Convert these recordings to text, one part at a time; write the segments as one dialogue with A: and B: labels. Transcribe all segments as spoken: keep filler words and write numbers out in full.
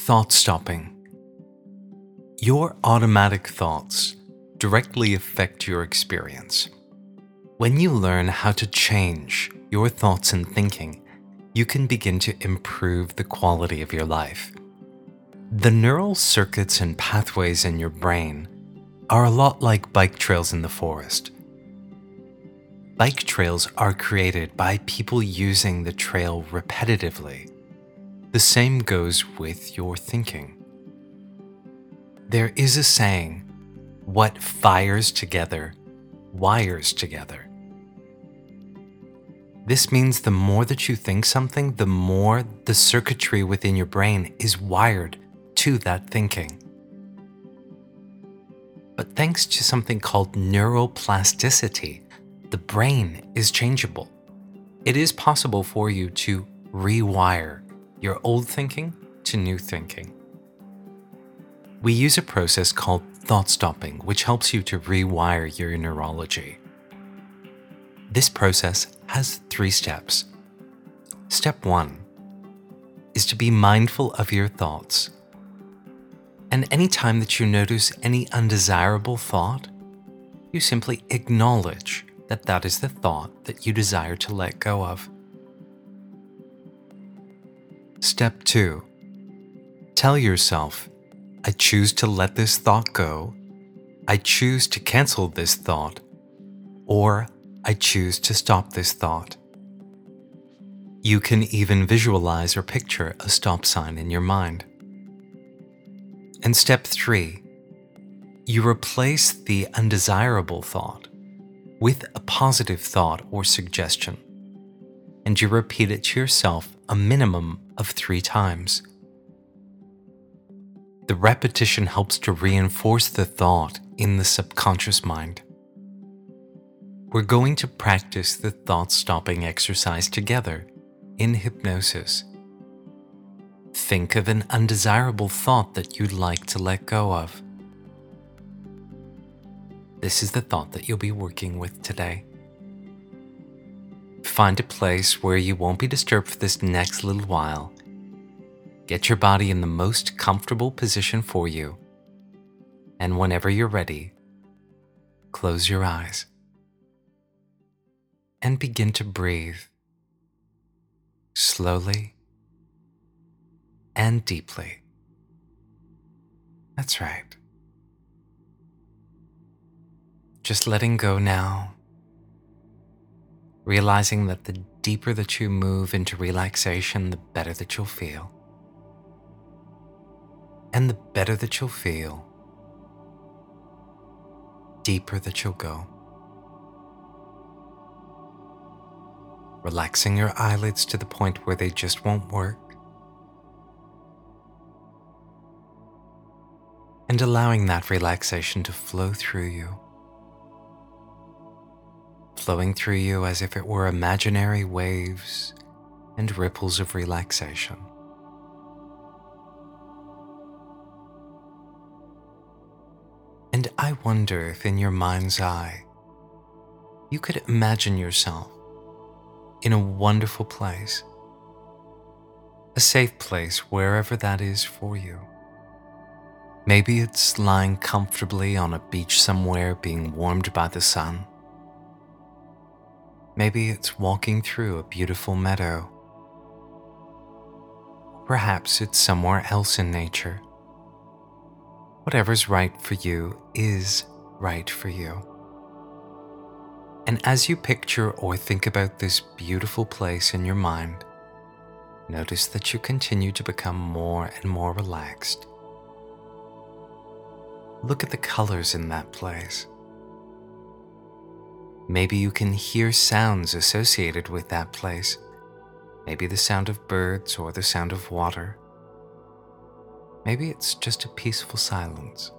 A: Thought stopping. Your automatic thoughts directly affect your experience. When you learn how to change your thoughts and thinking, you can begin to improve the quality of your life. The neural circuits and pathways in your brain are a lot like bike trails in the forest. Bike trails are created by people using the trail repetitively. The same goes with your thinking. There is a saying, what fires together, wires together. This means the more that you think something, the more the circuitry within your brain is wired to that thinking. But thanks to something called neuroplasticity, the brain is changeable. It is possible for you to rewire your old thinking to new thinking. We use a process called thought stopping, which helps you to rewire your neurology. This process has three steps. Step one is to be mindful of your thoughts. And any time that you notice any undesirable thought, you simply acknowledge that that is the thought that you desire to let go of. Step two, tell yourself, I choose to let this thought go, I choose to cancel this thought, or I choose to stop this thought. You can even visualize or picture a stop sign in your mind. And step three, you replace the undesirable thought with a positive thought or suggestion, and you repeat it to yourself a minimum of three times. The repetition helps to reinforce the thought in the subconscious mind. We're going to practice the thought-stopping exercise together in hypnosis. Think of an undesirable thought that you'd like to let go of. This is the thought that you'll be working with today. Find a place where you won't be disturbed for this next little while. Get your body in the most comfortable position for you. And whenever you're ready, close your eyes and begin to breathe slowly and deeply. That's right. Just letting go now, realizing that the deeper that you move into relaxation, the better that you'll feel. And the better that you'll feel, deeper that you'll go. Relaxing your eyelids to the point where they just won't work. And allowing that relaxation to flow through you. Flowing through you as if it were imaginary waves and ripples of relaxation. And I wonder if in your mind's eye, you could imagine yourself in a wonderful place, a safe place wherever that is for you. Maybe it's lying comfortably on a beach somewhere being warmed by the sun. Maybe it's walking through a beautiful meadow. Perhaps it's somewhere else in nature. Whatever's right for you is right for you. And as you picture or think about this beautiful place in your mind, notice that you continue to become more and more relaxed. Look at the colors in that place. Maybe you can hear sounds associated with that place. Maybe the sound of birds or the sound of water. Maybe it's just a peaceful silence.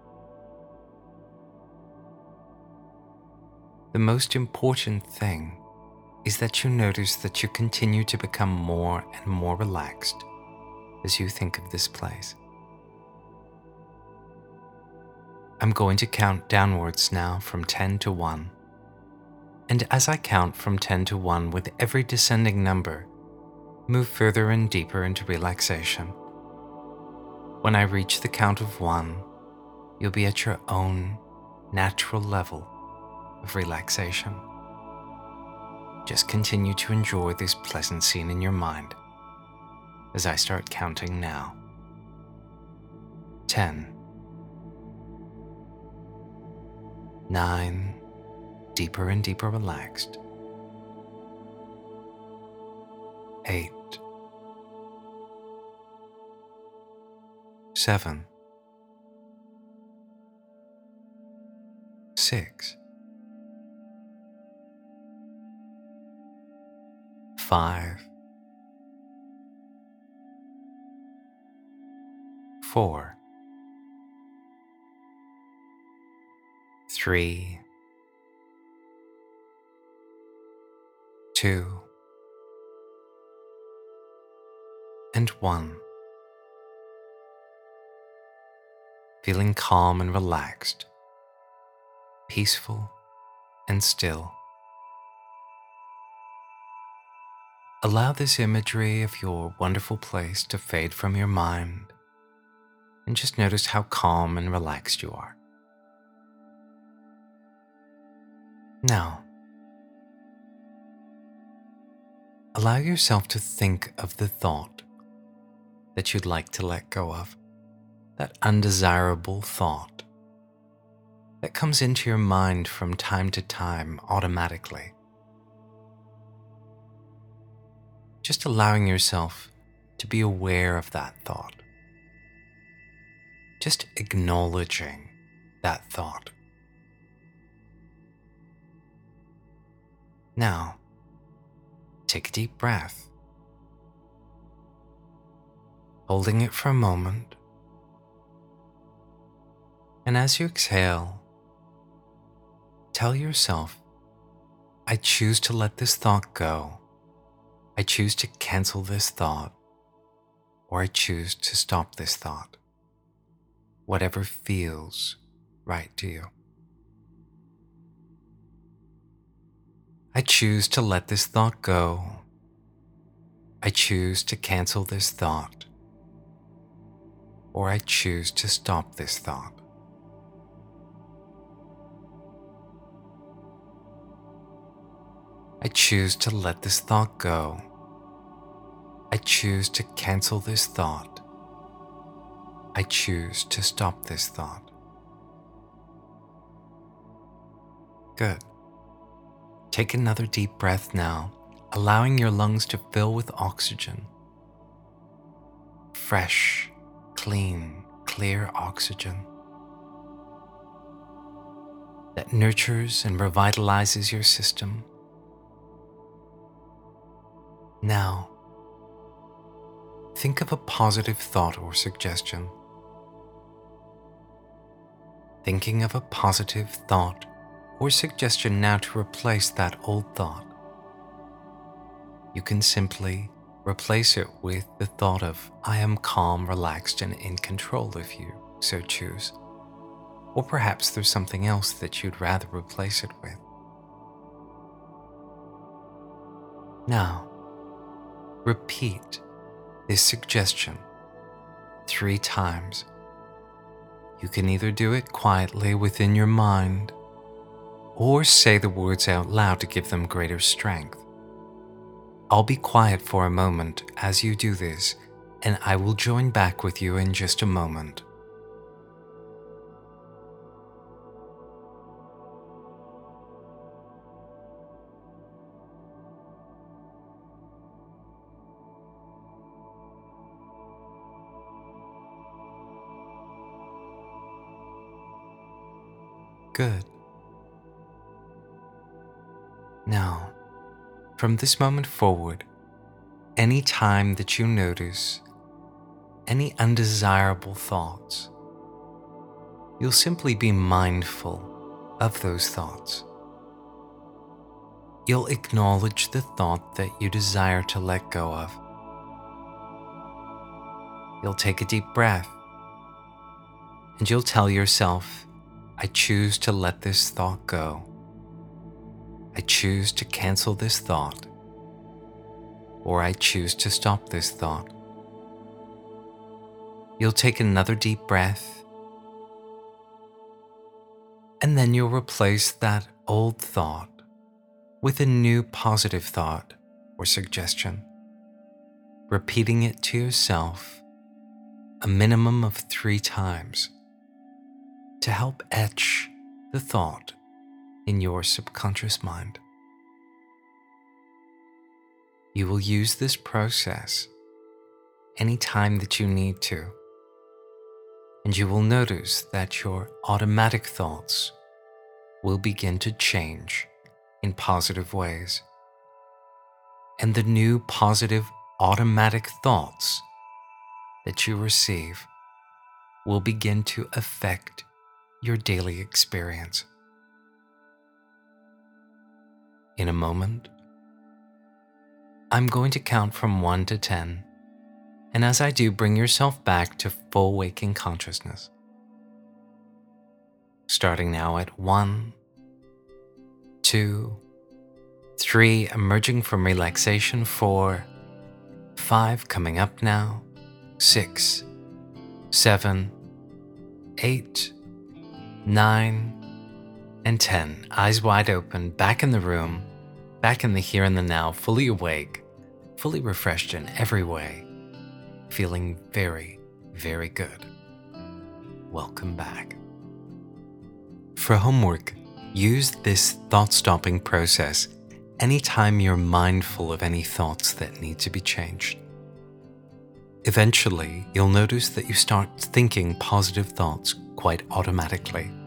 A: The most important thing is that you notice that you continue to become more and more relaxed as you think of this place. I'm going to count downwards now from ten to one. And as I count from ten to one with every descending number, move further and deeper into relaxation. When I reach the count of one, you'll be at your own natural level of relaxation. Just continue to enjoy this pleasant scene in your mind as I start counting now. Ten. Nine. Deeper and deeper relaxed. Eight. Seven. Six. Five. Four. Three. Two. And one. Feeling calm and relaxed, peaceful and still. Allow this imagery of your wonderful place to fade from your mind, and just notice how calm and relaxed you are. Now, allow yourself to think of the thought that you'd like to let go of, that undesirable thought that comes into your mind from time to time automatically. Just allowing yourself to be aware of that thought. Just acknowledging that thought. Now, take a deep breath, holding it for a moment, and as you exhale, tell yourself, I choose to let this thought go. I choose to cancel this thought, or I choose to stop this thought. Whatever feels right to you. I choose to let this thought go. I choose to cancel this thought, or I choose to stop this thought. I choose to let this thought go. I choose to cancel this thought. I choose to stop this thought. Good. Take another deep breath now, allowing your lungs to fill with oxygen. Fresh, clean, clear oxygen that nurtures and revitalizes your system. Now, think of a positive thought or suggestion. Thinking of a positive thought or suggestion now to replace that old thought. You can simply replace it with the thought of, I am calm, relaxed, and in control if you so choose. Or perhaps there's something else that you'd rather replace it with. Now, repeat this suggestion three times. You can either do it quietly within your mind, or say the words out loud to give them greater strength. I'll be quiet for a moment as you do this, and I will join back with you in just a moment. Good. Now, from this moment forward, any time that you notice any undesirable thoughts, you'll simply be mindful of those thoughts. You'll acknowledge the thought that you desire to let go of. You'll take a deep breath, and you'll tell yourself, I choose to let this thought go. I choose to cancel this thought, or I choose to stop this thought. you'll take another deep breath, and then you'll replace that old thought with a new positive thought or suggestion, repeating it to yourself a minimum of three times to help etch the thought in your subconscious mind. You will use this process anytime that you need to, and you will notice that your automatic thoughts will begin to change in positive ways. And the new positive automatic thoughts that you receive will begin to affect your daily experience. In a moment, I'm going to count from one to ten, and as I do, bring yourself back to full waking consciousness. Starting now at one, two, three, emerging from relaxation, four, five, coming up now, six, seven, eight, nine, and ten. Eyes wide open, back in the room, back in the here and the now, fully awake, fully refreshed in every way, feeling very, very good. Welcome back. For homework, use this thought-stopping process anytime you're mindful of any thoughts that need to be changed. Eventually, you'll notice that you start thinking positive thoughts quite automatically.